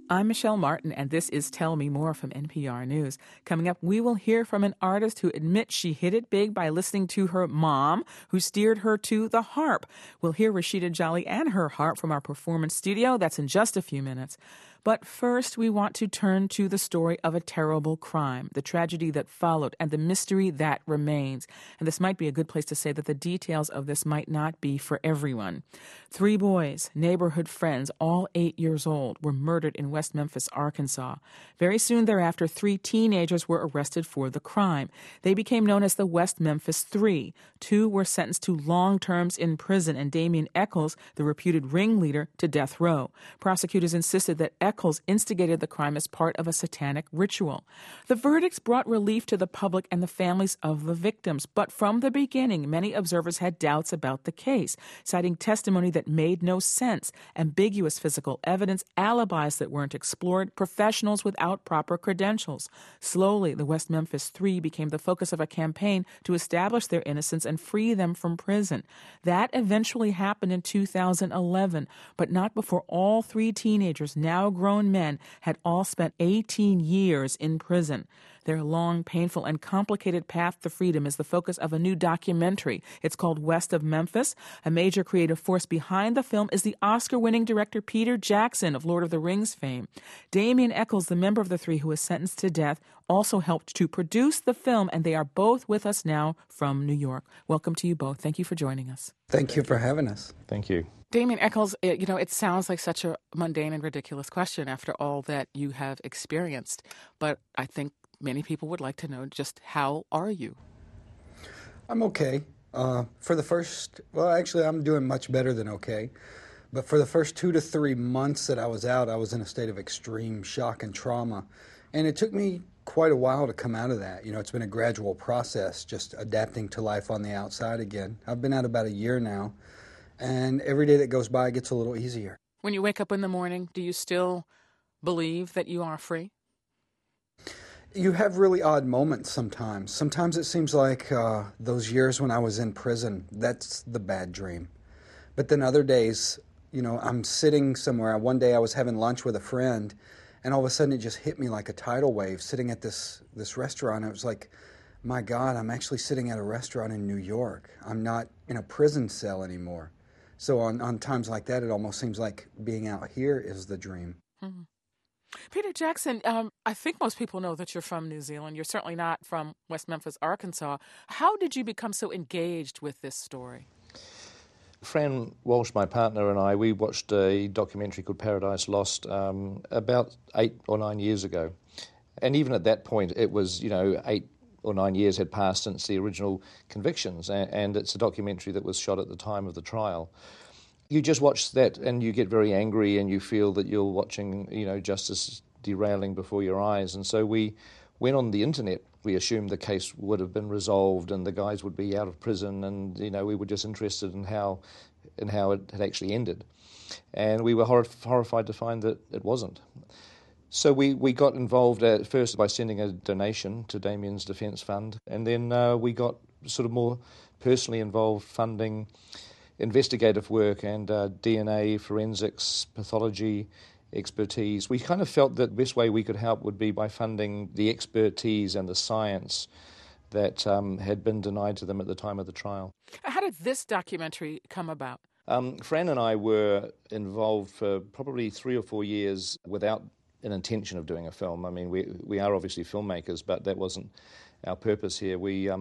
I'm Michelle Martin, and this is Tell Me More from NPR News. Coming up, we will hear from an artist who admits she hit it big by listening to her mom, who steered her to the harp. We'll hear Rashida Jolly and her harp from our performance studio. That's in just a few minutes. But first, we want to turn to the story of a terrible crime, the tragedy that followed, and the mystery that remains. And this might be a good place to say that the details of this might not be for everyone. 3 boys, neighborhood friends, all 8 years old, were murdered in West Memphis, Arkansas. Very soon thereafter, 3 teenagers were arrested for the crime. They became known as the West Memphis Three. 2 were sentenced to long terms in prison, and Damien Echols, the reputed ringleader, to death row. Prosecutors insisted that Echols instigated the crime as part of a satanic ritual. The verdicts brought relief to the public and the families of the victims, but from the beginning, many observers had doubts about the case, citing testimony that made no sense, ambiguous physical evidence, alibis that weren't explored, professionals without proper credentials. Slowly, the West Memphis Three became the focus of a campaign to establish their innocence and free them from prison. That eventually happened in 2011, but not before all 3 teenagers, now grown men, had all spent 18 years in prison. Their long, painful, and complicated path to freedom is the focus of a new documentary. It's called West of Memphis. A major creative force behind the film is the Oscar-winning director Peter Jackson of Lord of the Rings fame. Damien Echols, the member of the 3 who was sentenced to death, also helped to produce the film, and they are both with us now from New York. Welcome to you both. Thank you for joining us. Thank you for having us. Thank you. Damien Echols, it sounds like such a mundane and ridiculous question after all that you have experienced, but I think many people would like to know just how are you? I'm okay. I'm doing much better than okay. But for the first 2 to 3 months that I was out, I was in a state of extreme shock and trauma. And it took me quite a while to come out of that. It's been a gradual process, just adapting to life on the outside again. I've been out about a year now, and every day that goes by gets a little easier. When you wake up in the morning, do you still believe that you are free? You have really odd moments sometimes. Sometimes it seems like those years when I was in prison, that's the bad dream. But then other days, I'm sitting somewhere. One day I was having lunch with a friend, and all of a sudden it just hit me like a tidal wave sitting at this restaurant. It was like, my God, I'm actually sitting at a restaurant in New York. I'm not in a prison cell anymore. So on times like that, it almost seems like being out here is the dream. Mm-hmm. Peter Jackson, I think most people know that you're from New Zealand. You're certainly not from West Memphis, Arkansas. How did you become so engaged with this story? Fran Walsh, my partner, and I, we watched a documentary called Paradise Lost about 8 or 9 years ago. And even at that point, it was, 8 or 9 years had passed since the original convictions, and it's a documentary that was shot at the time of the trial. You just watch that and you get very angry and you feel that you're watching, justice derailing before your eyes. And so we went on the internet. We assumed the case would have been resolved and the guys would be out of prison, and, we were just interested in how it had actually ended. And we were horrified to find that it wasn't. So we got involved at first by sending a donation to Damien's Defence Fund, and then we got sort of more personally involved funding investigative work and DNA, forensics, pathology expertise. We kind of felt that the best way we could help would be by funding the expertise and the science that had been denied to them at the time of the trial. How did this documentary come about? Fran and I were involved for probably 3 or 4 years without an intention of doing a film. I mean, we are obviously filmmakers, but that wasn't our purpose here.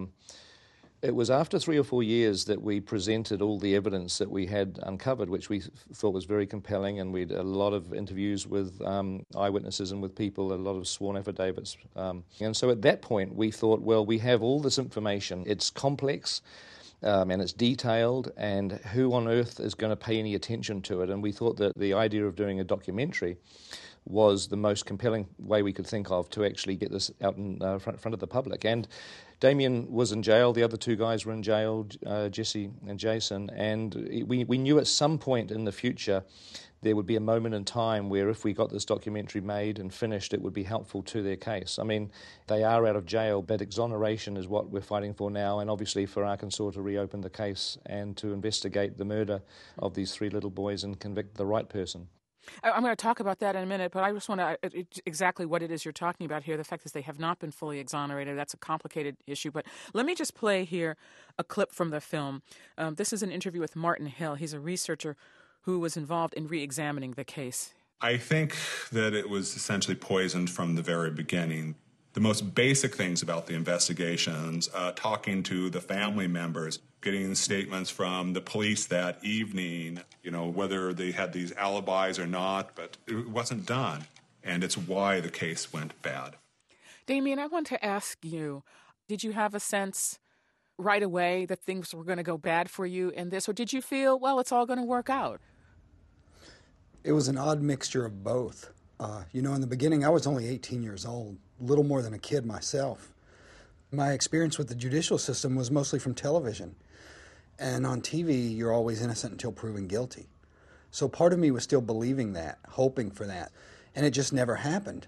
It was after 3 or 4 years that we presented all the evidence that we had uncovered, which we thought was very compelling, and we had a lot of interviews with eyewitnesses and with people, a lot of sworn affidavits. And so at that point, we thought, well, we have all this information. It's complex, and it's detailed, and who on earth is going to pay any attention to it? And we thought that the idea of doing a documentary was the most compelling way we could think of to actually get this out in front of the public. And Damien was in jail. The other 2 guys were in jail, Jesse and Jason. And we knew at some point in the future there would be a moment in time where if we got this documentary made and finished, it would be helpful to their case. I mean, they are out of jail, but exoneration is what we're fighting for now, and obviously for Arkansas to reopen the case and to investigate the murder of these 3 little boys and convict the right person. I'm going to talk about that in a minute, but I just want to exactly what it is you're talking about here. The fact is they have not been fully exonerated. That's a complicated issue. But let me just play here a clip from the film. This is an interview with Martin Hill. He's a researcher who was involved in re-examining the case. I think that it was essentially poisoned from the very beginning. The most basic things about the investigations, talking to the family members, getting statements from the police that evening, whether they had these alibis or not, but it wasn't done. And it's why the case went bad. Damien, I want to ask you, did you have a sense right away that things were going to go bad for you in this, or did you feel, well, it's all going to work out? It was an odd mixture of both. In the beginning, I was only 18 years old, little more than a kid myself. My experience with the judicial system was mostly from television. And on TV, you're always innocent until proven guilty. So part of me was still believing that, hoping for that. And it just never happened.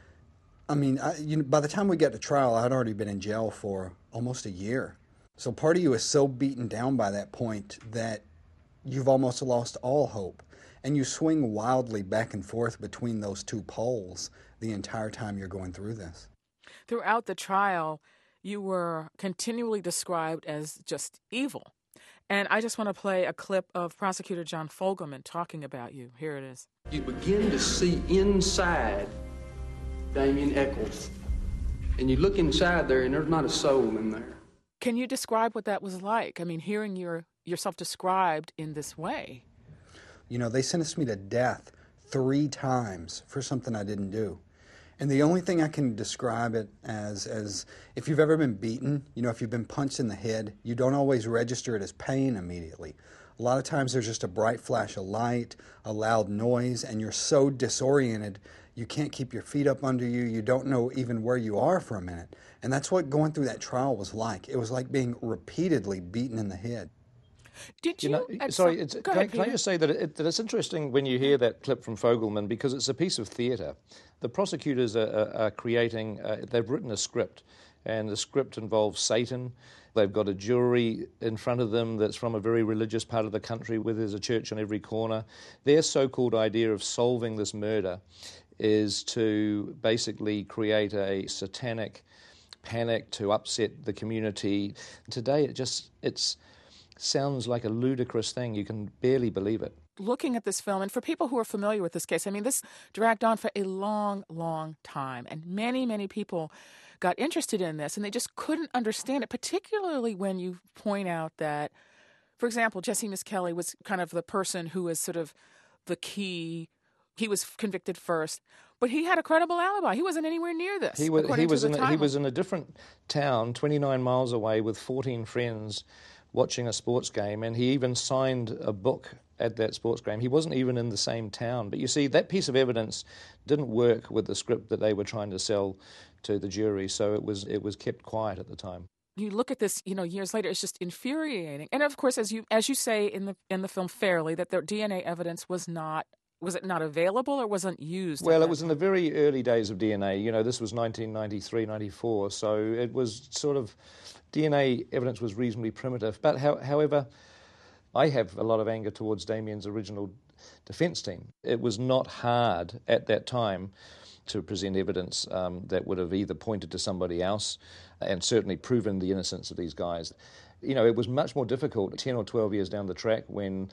I mean, by the time we got to trial, I'd already been in jail for almost a year. So part of you is so beaten down by that point that you've almost lost all hope. And you swing wildly back and forth between those two poles the entire time you're going through this. Throughout the trial, you were continually described as just evil. And I just want to play a clip of Prosecutor John Fogelman talking about you. Here it is. You begin to see inside Damien Echols. And you look inside there, and there's not a soul in there. Can you describe what that was like? I mean, hearing yourself described in this way. They sentenced me to death 3 times for something I didn't do. And the only thing I can describe it as if you've ever been beaten, if you've been punched in the head, you don't always register it as pain immediately. A lot of times there's just a bright flash of light, a loud noise, and you're so disoriented, you can't keep your feet up under you, you don't know even where you are for a minute. And that's what going through that trial was like. It was like being repeatedly beaten in the head. Did you? Sorry, can I just say that it's interesting when you hear that clip from Fogelman, because it's a piece of theatre. The prosecutors are creating, they've written a script, and the script involves Satan. They've got a jury in front of them that's from a very religious part of the country where there's a church on every corner. Their so-called idea of solving this murder is to basically create a satanic panic to upset the community. Today it's sounds like a ludicrous thing. You can barely believe it. Looking at this film, and for people who are familiar with this case, I mean, this dragged on for a long, long time, and many, many people got interested in this, and they just couldn't understand it, particularly when you point out that, for example, Jesse Misskelley was kind of the person who was sort of the key. He was convicted first, but he had a credible alibi. He wasn't anywhere near this. He was in a different town, 29 miles away, with 14 friends, watching a sports game, and he even signed a book at that sports game. He wasn't even in the same town. But you see, that piece of evidence didn't work with the script that they were trying to sell to the jury, so it was kept quiet at the time. You look at this, years later, it's just infuriating. And of course, as you say in the film fairly, that the DNA evidence was it not available or wasn't used? Well, it was in the very early days of DNA. This was 1993, 94, so it was sort of, DNA evidence was reasonably primitive. But however, I have a lot of anger towards Damien's original defence team. It was not hard at that time to present evidence that would have either pointed to somebody else and certainly proven the innocence of these guys. It was much more difficult 10 or 12 years down the track when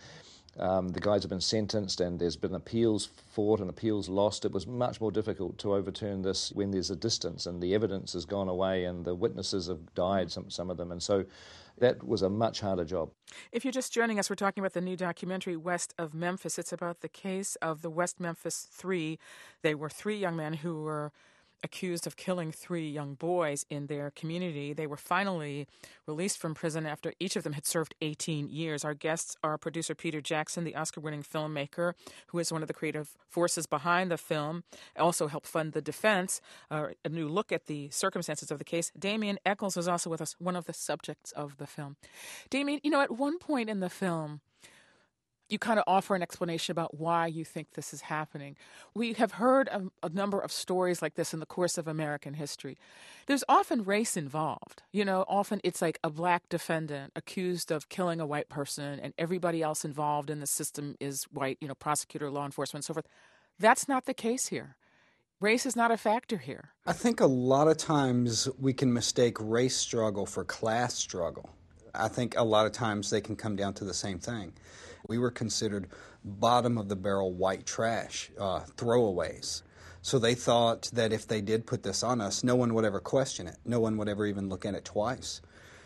the guys have been sentenced and there's been appeals fought and appeals lost. It was much more difficult to overturn this when there's a distance and the evidence has gone away and the witnesses have died, some of them. And so that was a much harder job. If you're just joining us, we're talking about the new documentary, West of Memphis. It's about the case of the West Memphis Three. They were 3 young men who were accused of killing 3 young boys in their community. They were finally released from prison after each of them had served 18 years. Our guests are producer Peter Jackson, the Oscar-winning filmmaker, who is one of the creative forces behind the film, also helped fund the defense, a new look at the circumstances of the case. Damien Echols was also with us, one of the subjects of the film. Damien, at one point in the film, you kind of offer an explanation about why you think this is happening. We have heard a number of stories like this in the course of American history. There's often race involved. Often it's like a black defendant accused of killing a white person and everybody else involved in the system is white, prosecutor, law enforcement, and so forth. That's not the case here. Race is not a factor here. I think a lot of times we can mistake race struggle for class struggle. I think a lot of times they can come down to the same thing. We were considered bottom of the barrel white trash, throwaways. So they thought that if they did put this on us, no one would ever question it. No one would ever even look at it twice.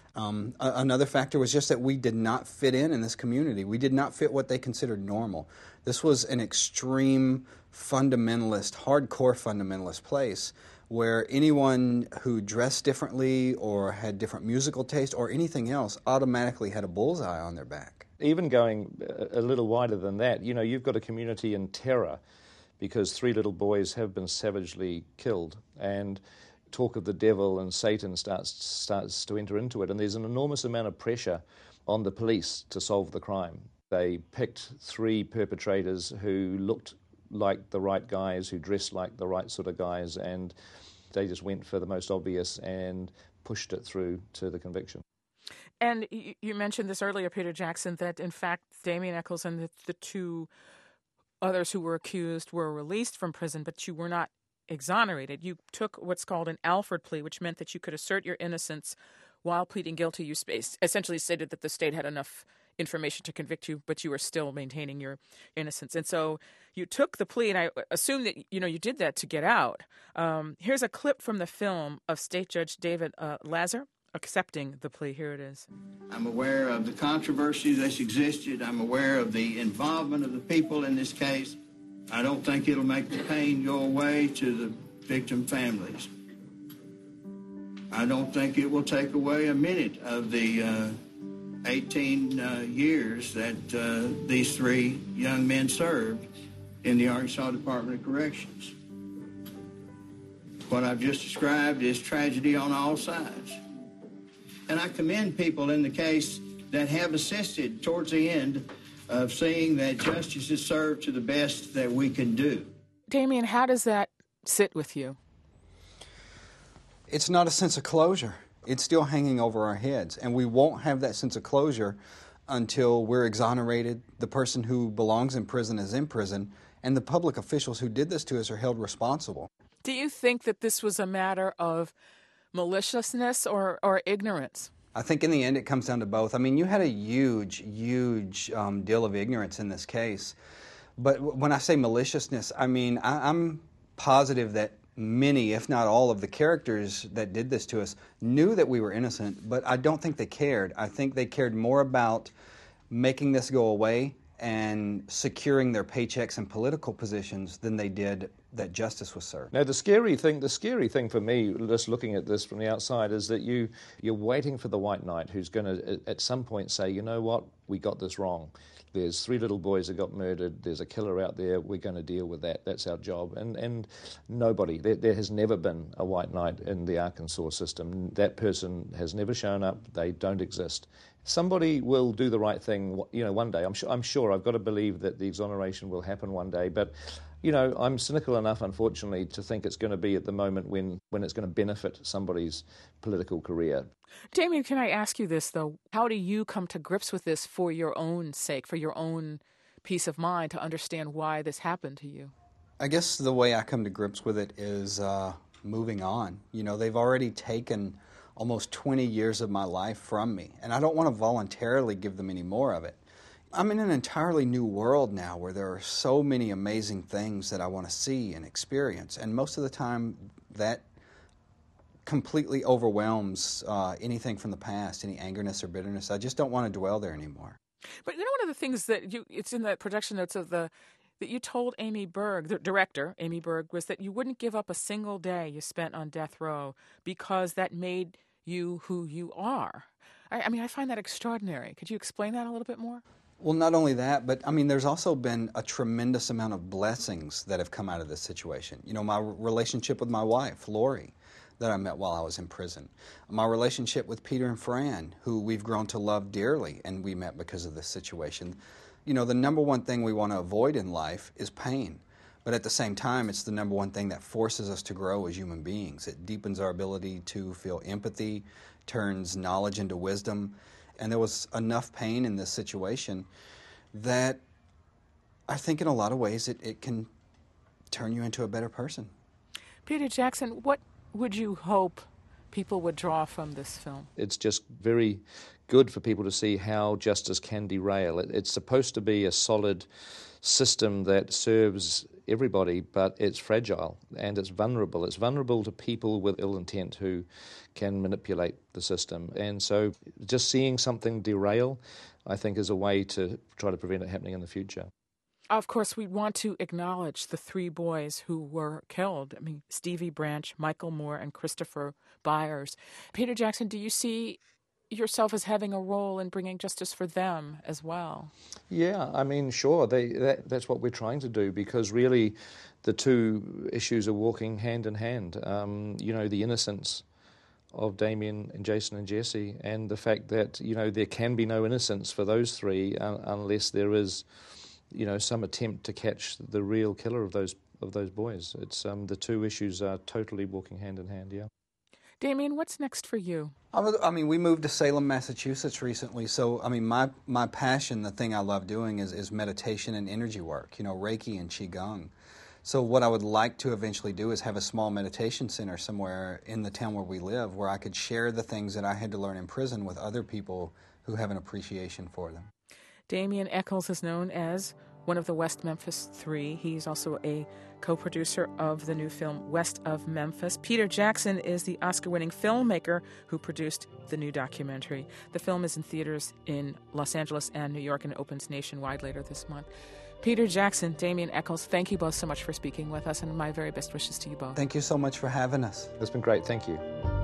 Another factor was just that we did not fit in this community. We did not fit what they considered normal. This was an extreme fundamentalist, hardcore fundamentalist place where anyone who dressed differently or had different musical taste or anything else automatically had a bullseye on their back. Even going a little wider than that, you've got a community in terror because 3 little boys have been savagely killed, and talk of the devil and Satan starts to enter into it, and there's an enormous amount of pressure on the police to solve the crime. They picked 3 perpetrators who looked like the right guys, who dressed like the right sort of guys, and they just went for the most obvious and pushed it through to the conviction. And you mentioned this earlier, Peter Jackson, that in fact Damien Echols and the 2 others who were accused were released from prison, but you were not exonerated. You took what's called an Alford plea, which meant that you could assert your innocence while pleading guilty. You essentially stated that the state had enough information to convict you, but you were still maintaining your innocence. And so you took the plea, and I assume that you did that to get out. Here's a clip from the film of State Judge David Lazar accepting the plea. Here it is. I'm aware of the controversy that's existed. I'm aware of the involvement of the people in this case. I don't think it'll make the pain go away to the victim families. I don't think it will take away a minute of the 18 years that these 3 young men served in the Arkansas Department of Corrections. What I've just described is tragedy on all sides. And I commend people in the case that have assisted towards the end of seeing that justice is served to the best that we can do. Damien, how does that sit with you? It's not a sense of closure. It's still hanging over our heads, and we won't have that sense of closure until we're exonerated, the person who belongs in prison is in prison, and the public officials who did this to us are held responsible. Do you think that this was a matter of maliciousness or ignorance? I think in the end it comes down to both. I mean, you had a huge deal of ignorance in this case. But when I say maliciousness, I mean, I'm positive that many, if not all, of the characters that did this to us knew that we were innocent, but I don't think they cared. I think they cared more about making this go away and securing their paychecks and political positions than they did that justice was served. Now, the scary thing for me, just looking at this from the outside, is that you're waiting for the white knight who's going to, at some point, say, you know what, we got this wrong. There's 3 little boys that got murdered. There's a killer out there. We're going to deal with that. That's our job. And nobody, there has never been a white knight in the Arkansas system. That person has never shown up. They don't exist. Somebody will do the right thing, one day. I'm sure. I've got to believe that the exoneration will happen one day. But, I'm cynical enough, unfortunately, to think it's going to be at the moment when it's going to benefit somebody's political career. Damien, can I ask you this, though? How do you come to grips with this for your own sake, for your own peace of mind, to understand why this happened to you? I guess the way I come to grips with it is moving on. They've already taken almost 20 years of my life from me, and I don't want to voluntarily give them any more of it. I'm in an entirely new world now where there are so many amazing things that I want to see and experience, and most of the time that completely overwhelms anything from the past, any angerness or bitterness. I just don't want to dwell there anymore. But one of the things that it's in the production notes of that you told Amy Berg, the director, Amy Berg, was that you wouldn't give up a single day you spent on death row because that made you who you are. I mean, I find that extraordinary. Could you explain that a little bit more? Well, not only that, but I mean, there's also been a tremendous amount of blessings that have come out of this situation. My relationship with my wife, Lori, that I met while I was in prison. My relationship with Peter and Fran, who we've grown to love dearly, and we met because of this situation. You know, the number one thing we want to avoid in life is pain. But at the same time, it's the number one thing that forces us to grow as human beings. It deepens our ability to feel empathy, turns knowledge into wisdom. And there was enough pain in this situation that I think in a lot of ways it can turn you into a better person. Peter Jackson, what would you hope people would draw from this film? It's just very good for people to see how justice can derail. It's supposed to be a solid system that serves everybody, but it's fragile and it's vulnerable. It's vulnerable to people with ill intent who can manipulate the system. And so just seeing something derail, I think, is a way to try to prevent it happening in the future. Of course, we want to acknowledge the three boys who were killed. I mean, Stevie Branch, Michael Moore, and Christopher Byers. Peter Jackson, do you see yourself as having a role in bringing justice for them as well? Yeah, I mean, sure. That's what we're trying to do, because really the two issues are walking hand in hand. The innocence of Damien and Jason and Jesse, and the fact that, there can be no innocence for those three unless there is, some attempt to catch the real killer of those boys. It's the two issues are totally walking hand in hand, yeah. Damien, what's next for you? We moved to Salem, Massachusetts recently, so, my passion, the thing I love doing is meditation and energy work, Reiki and Qigong. So what I would like to eventually do is have a small meditation center somewhere in the town where we live, where I could share the things that I had to learn in prison with other people who have an appreciation for them. Damien Echols is known as one of the West Memphis Three. He's also a co-producer of the new film West of Memphis. Peter Jackson is the Oscar-winning filmmaker who produced the new documentary. The film is in theaters in Los Angeles and New York and opens nationwide later this month. Peter Jackson, Damien Echols, thank you both so much for speaking with us, and my very best wishes to you both. Thank you so much for having us. It's been great. Thank you.